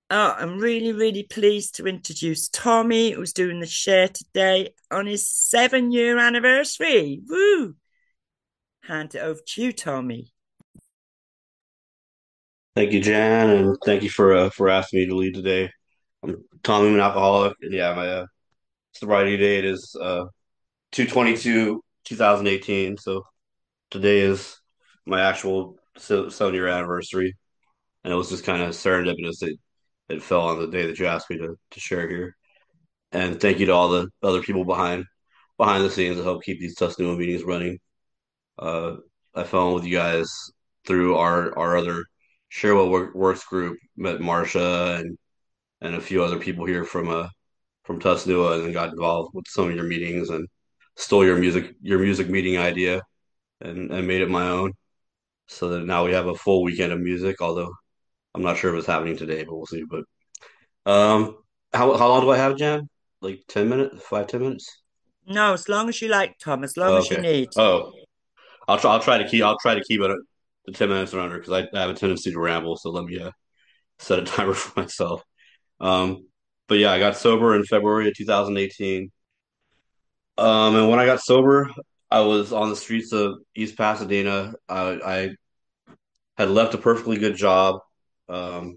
Oh, I'm really, really pleased to introduce Tommy, who's doing the share today on his 7 year anniversary. Woo! Hand it over to you, Tommy. Thank you, Jan, and thank you for asking me to lead today. I'm Tommy, I'm an alcoholic, and yeah, my sobriety date is 2/22, 2018. So today is my actual 7 year anniversary, and it was just kind of serendipitous that it fell on the day that you asked me to share here. And thank you to all the other people behind the scenes that help keep these Tuscany meetings running. Uh, I fell in with you guys through our other Share What Works group. Met Marsha and a few other people here from Tusnua, and then got involved with some of your meetings and stole your music meeting idea and made it my own. So that now we have a full weekend of music. Although I'm not sure if it's happening today, but we'll see. But um, how long do I have, Jan? Like 10 minutes, 5, 10 minutes? No, as long as you like, Tom, as long Oh, as you okay. need. Oh, I'll try to keep it to 10 minutes or under because I have a tendency to ramble. So let me set a timer for myself. Um, but yeah, I got sober in February of 2018. And when I got sober, I was on the streets of East Pasadena. I had left a perfectly good job um,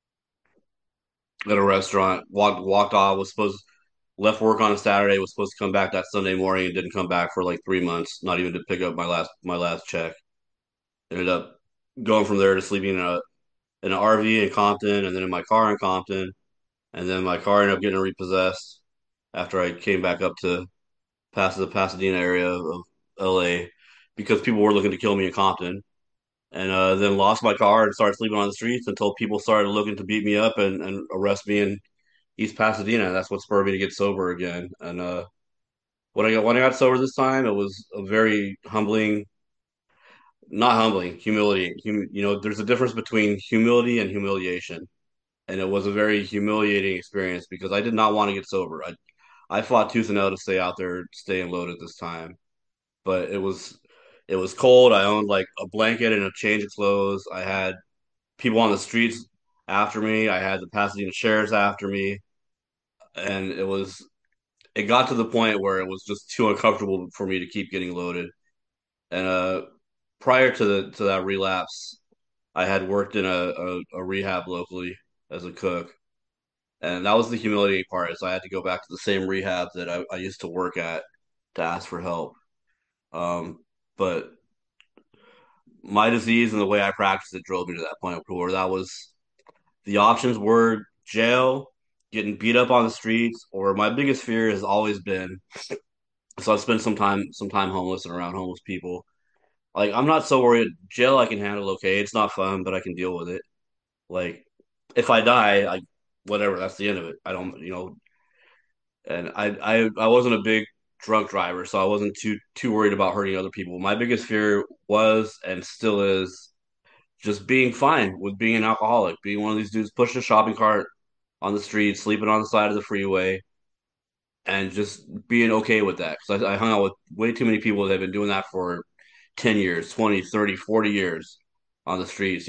at a restaurant. Walked off. Was supposed Left work on a Saturday. Was supposed to come back that Sunday morning and didn't come back for like 3 months. Not even to pick up my last check. Ended up going from there to sleeping in an RV in Compton, and then in my car in Compton, and then my car ended up getting repossessed after I came back up to past the Pasadena area of LA because people were looking to kill me in Compton. And then lost my car and started sleeping on the streets until people started looking to beat me up and arrest me in East Pasadena. That's what spurred me to get sober again. And when I got sober this time, it was a very humbling, not humbling, humiliating. There's a difference between humility and humiliation. And it was a very humiliating experience because I did not want to get sober. I fought tooth and nail to stay out there, staying loaded this time, but it was cold. I owned like a blanket and a change of clothes. I had people on the streets after me. I had the Pasadena sheriffs after me, and it got to the point where it was just too uncomfortable for me to keep getting loaded. And prior to that relapse, I had worked in a rehab locally as a cook, and that was the humiliating part. Is I had to go back to the same rehab that I used to work at to ask for help. Um, but my disease and the way I practiced it drove me to that point where that was the options were jail, getting beat up on the streets, or my biggest fear has always been. So I spent some time homeless and around homeless people. Like I'm not so worried. Jail I can handle okay. It's not fun, but I can deal with it. Like if I die, whatever. That's the end of it. I don't. And I wasn't a big drunk driver, so I wasn't too worried about hurting other people. My biggest fear was and still is just being fine with being an alcoholic, being one of these dudes pushing a shopping cart on the street, sleeping on the side of the freeway, and just being okay with that. Because I hung out with way too many people that have been doing that for 10 years, 20, 30, 40 years on the streets,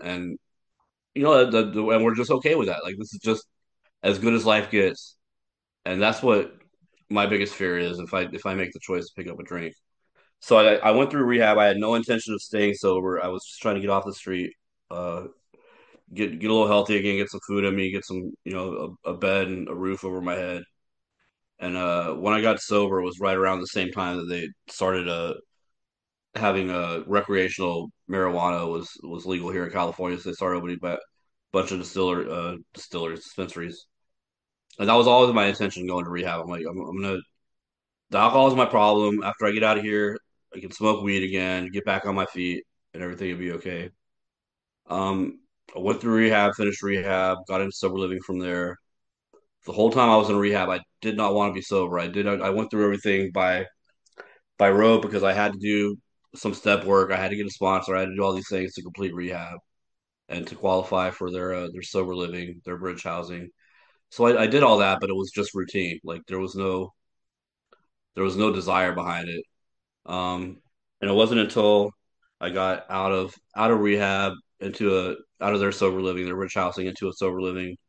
and we're just okay with that. Like, this is just as good as life gets. And that's what my biggest fear is if I make the choice to pick up a drink. So I went through rehab. I had no intention of staying sober. I was just trying to get off the street, uh, get a little healthy again, get some food in me, get some, a bed and a roof over my head. And when I got sober, it was right around the same time that they started having recreational marijuana was legal here in California. So they started opening a bunch of distilleries, dispensaries, and that was always my intention going to rehab. I'm like, I'm gonna. The alcohol is my problem. After I get out of here, I can smoke weed again, get back on my feet, and everything will be okay. Um, I went through rehab, finished rehab, got into sober living from there. The whole time I was in rehab, I did not want to be sober. I went through everything by rote because I had to do some step work. I had to get a sponsor. I had to do all these things to complete rehab and to qualify for their sober living, their bridge housing. So I did all that, but it was just routine. Like there was no desire behind it. And it wasn't until I got out of rehab out of their sober living, their bridge housing into a sober living.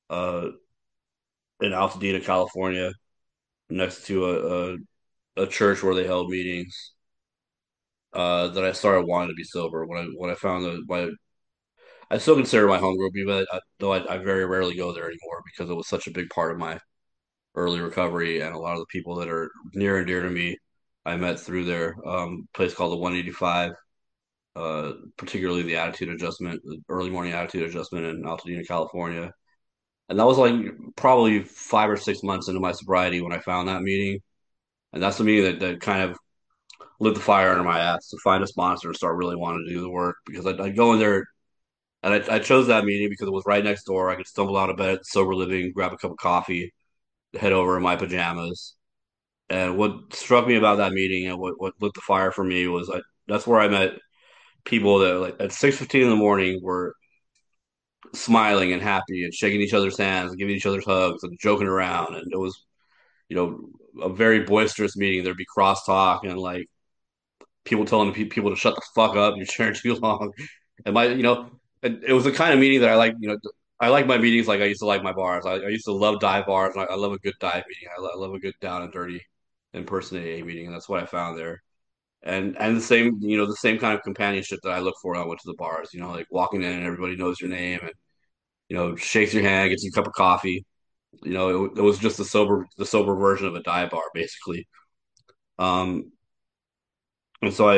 uh, in Altadena, California, next to a church where they held meetings. That I started wanting to be sober when I found that my I still consider my home group, even though I very rarely go there anymore because it was such a big part of my early recovery, and a lot of the people that are near and dear to me I met through their place called the 185, particularly the attitude adjustment, the early morning attitude adjustment in Altadena, California. And that was like probably 5 or 6 months into my sobriety when I found that meeting. And that's the meeting that kind of lit the fire under my ass to find a sponsor and start really wanting to do the work because I'd go in there and I chose that meeting because it was right next door. I could stumble out of bed, sober living, grab a cup of coffee, head over in my pajamas. And what struck me about that meeting and what lit the fire for me was that's where I met people that like at 6:15 in the morning were smiling and happy and shaking each other's hands and giving each other's hugs and joking around. And it was, you know, a very boisterous meeting. There'd be crosstalk and like people telling people to shut the fuck up. You're sharing too long. And it was the kind of meeting that I like. I like my meetings like I used to like my bars. I used to love dive bars. I love a good dive meeting. I love a good down and dirty in person AA meeting, and that's what I found there. And the same, the same kind of companionship that I look for when I went to the bars. Like walking in and everybody knows your name and shakes your hand, gets you a cup of coffee. It was just the sober version of a dive bar, basically. Um, and so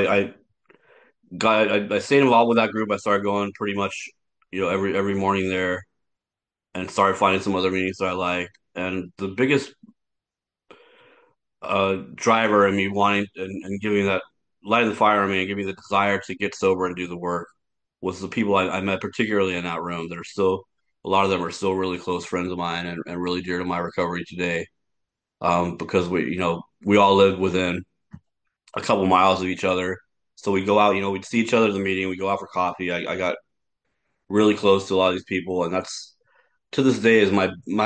I stayed involved with that group. I started going pretty much, every morning there, and started finding some other meetings that I liked. And the biggest driver in me wanting and giving that lighting the fire in me and giving me the desire to get sober and do the work was the people I met, particularly in that room. That are still a lot of them are still really close friends of mine and really dear to my recovery today. Because we all lived within a couple miles of each other. So we go out, we'd see each other at the meeting, we go out for coffee. I got really close to a lot of these people, and that's to this day is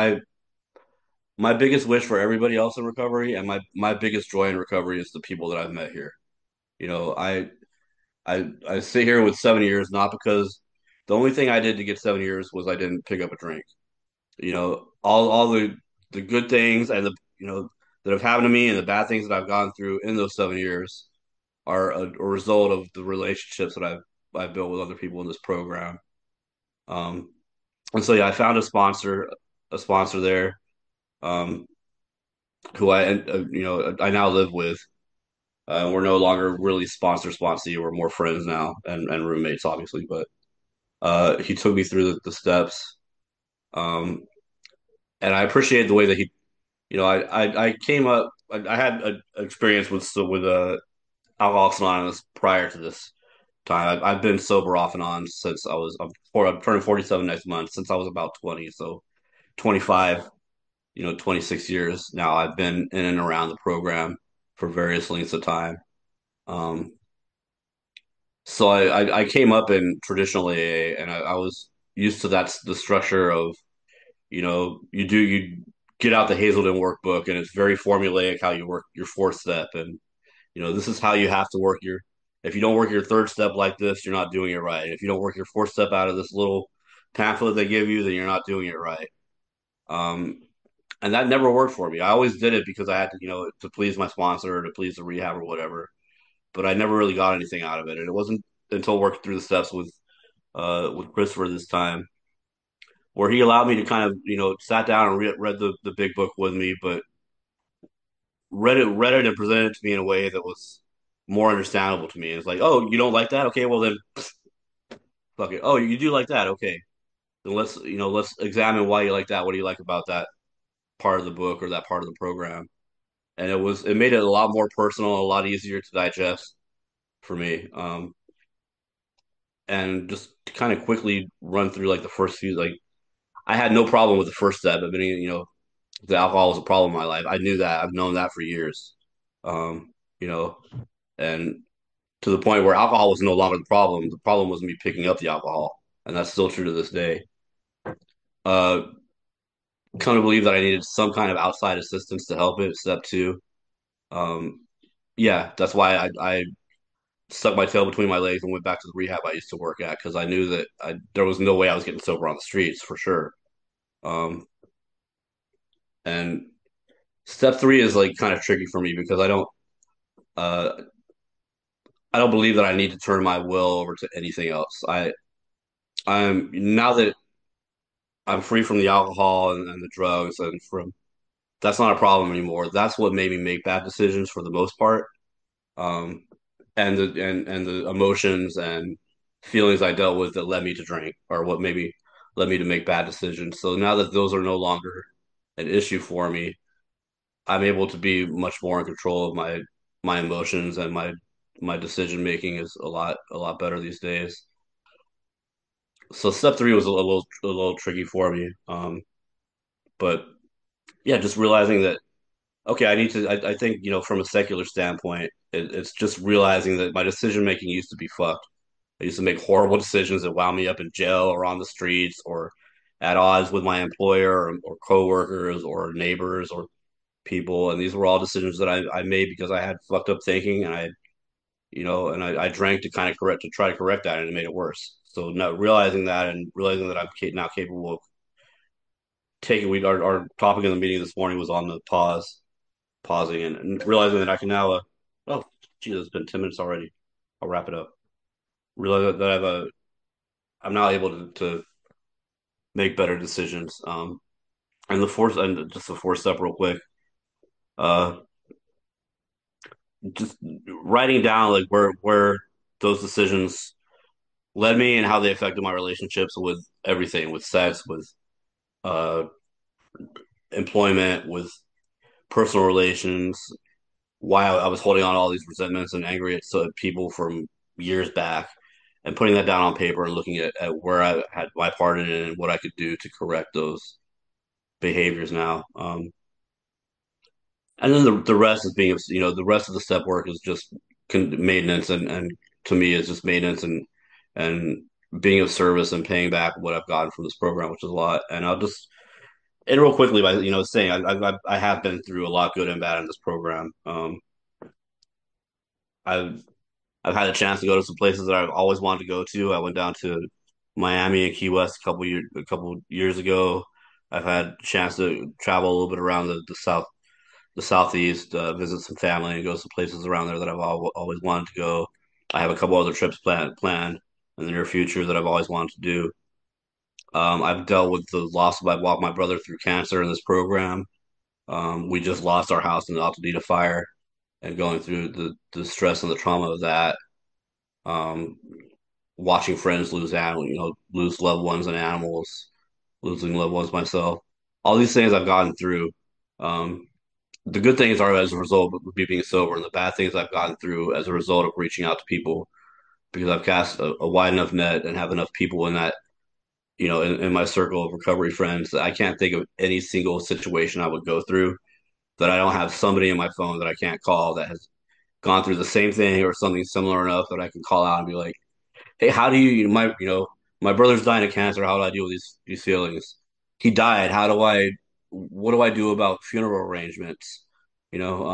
my biggest wish for everybody else in recovery, and my biggest joy in recovery is the people that I've met here. You know, I sit here with 7 years not because the only thing I did to get 7 years was I didn't pick up a drink. All the good things and the that have happened to me and the bad things that I've gone through in those 7 years are a result of the relationships that I've built with other people in this program. Um, and so yeah, I found a sponsor there, um, who I now live with. We're no longer really sponsee. We're more friends now and roommates, obviously. But he took me through the steps, um, and I appreciate the way that he. I came up. I had an experience with Alcoholics Anonymous prior to this time. I've been sober off and on since I'm turning 47 next month. Since I was about 20, so 25, 26 years now. I've been in and around the program for various lengths of time. Um, so I came up in traditional AA, and I was used to the structure of you get out the Hazelden workbook, and it's very formulaic how you work your fourth step, and this is how you have to work your. If you don't work your third step like this, you're not doing it right. If you don't work your fourth step out of this little pamphlet they give you, then you're not doing it right. Um, and that never worked for me. I always did it because I had to, to please my sponsor or to please the rehab or whatever. But I never really got anything out of it. And it wasn't until working through the steps with Christopher this time where he allowed me to kind of, sat down and read the big book with me, but read it and presented it to me in a way that was more understandable to me. It's like, oh, you don't like that? Okay, well then, fuck it. Oh, you do like that? Okay, then let's examine why you like that. What do you like about that part of the book or that part of the program? And it made it a lot more personal, a lot easier to digest for me. And just to kind of quickly run through like the first few, like I had no problem with the first step. I mean, the alcohol was a problem in my life. I knew that. I've known that for years. Um, you know, and to the point where alcohol was no longer the problem. The problem was me picking up the alcohol, and that's still true to this day. Uh, Come to believe that I needed some kind of outside assistance to help it. Step two. Um, yeah, that's why I stuck my tail between my legs and went back to the rehab I used to work at because I knew that there was no way I was getting sober on the streets for sure. Um, and step three is like kind of tricky for me because uh, I don't believe that I need to turn my will over to anything else. I'm now that I'm free from the alcohol and the drugs and from that's not a problem anymore. That's what made me make bad decisions for the most part. Um, and the emotions and feelings I dealt with that led me to drink or what maybe led me to make bad decisions. So now that those are no longer an issue for me, I'm able to be much more in control of my emotions and my decision making is a lot better these days. So step three was a little tricky for me. But yeah, just realizing that okay, I need to. I think from a secular standpoint, it's just realizing that my decision making used to be fucked. I used to make horrible decisions that wound me up in jail or on the streets or at odds with my employer or coworkers or neighbors or people. And these were all decisions that I made because I had fucked up thinking and I drank to kind of to try to correct that and it made it worse. So now realizing that and realizing that now capable of taking, our topic in the meeting this morning was on the pausing and realizing that I can now, oh, geez, it's been 10 minutes already. I'll wrap it up. Realize that I'm now able to make better decisions. And just the fourth step real quick, uh, just writing down like where those decisions led me and how they affected my relationships with everything, with sex, with uh, employment, with personal relations, why I was holding on to all these resentments and angry at people from years back, and putting that down on paper and looking at where I had my part in it and what I could do to correct those behaviors now. And then the rest is being, the rest of the step work is just maintenance and to me is just maintenance and being of service and paying back what I've gotten from this program, which is a lot. And I'll just end real quickly by saying I have been through a lot good and bad in this program. I've I've had a chance to go to some places that I've always wanted to go to. I went down to Miami and Key West a couple years ago. I've had a chance to travel a little bit around the southeast, visit some family, and go to some places around there that always wanted to go. I have a couple other trips planned in the near future that I've always wanted to do. I've dealt with the loss of my brother through cancer in this program. We just lost our house in the Altadena fire, and going through the stress and the trauma of that. Um, Watching friends lose loved ones and animals, losing loved ones myself. All these things I've gotten through. Um, the good things are as a result of me being sober, and the bad things I've gotten through as a result of reaching out to people because I've cast a wide enough net and have enough people in that, in my circle of recovery friends that I can't think of any single situation I would go through that I don't have somebody in my phone that I can't call that has gone through the same thing or something similar enough that I can call out and be like, hey, how do my brother's dying of cancer. How do I deal with these feelings? He died. What do I do about funeral arrangements? You know,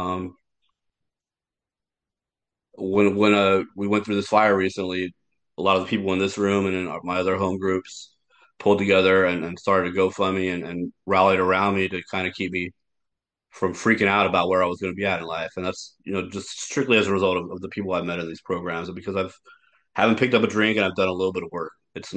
when we went through this fire recently, a lot of the people in this room and in my other home groups pulled together and started a GoFundMe and rallied around me to kind of keep me from freaking out about where I was going to be at in life. And that's, just strictly as a result of the people I've met in these programs and because I've haven't picked up a drink and I've done a little bit of work.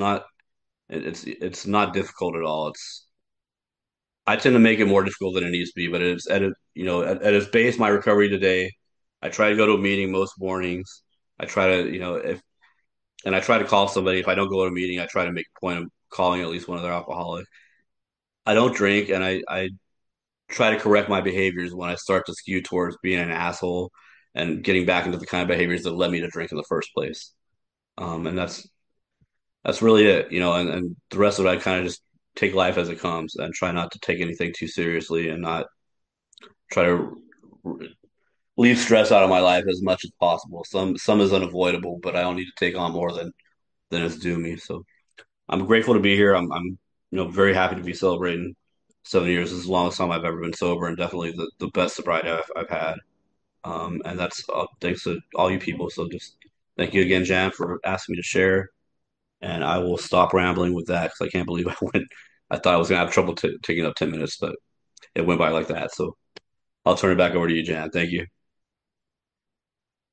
It's not difficult at all. It's I tend to make it more difficult than it needs to be, but it's at its base, my recovery today. I try to go to a meeting most mornings. I try to if and I try to call somebody. If I don't go to a meeting, I try to make a point of calling at least one of their alcoholic. I don't drink, and I try to correct my behaviors when I start to skew towards being an asshole and getting back into the kind of behaviors that led me to drink in the first place. And that's really it, and the rest of it, I kind of just take life as it comes and try not to take anything too seriously and not try to leave stress out of my life as much as possible. Some is unavoidable, but I don't need to take on more than is due me. So I'm grateful to be here. I'm very happy to be celebrating 7 years. This is the longest time I've ever been sober, and definitely the best sobriety I've had. And that's thanks to all you people. So just thank you again, Jan, for asking me to share. And I will stop rambling with that because I can't believe I thought I was gonna have trouble taking up 10 minutes, but it went by like that. So I'll turn it back over to you, Jan. Thank you.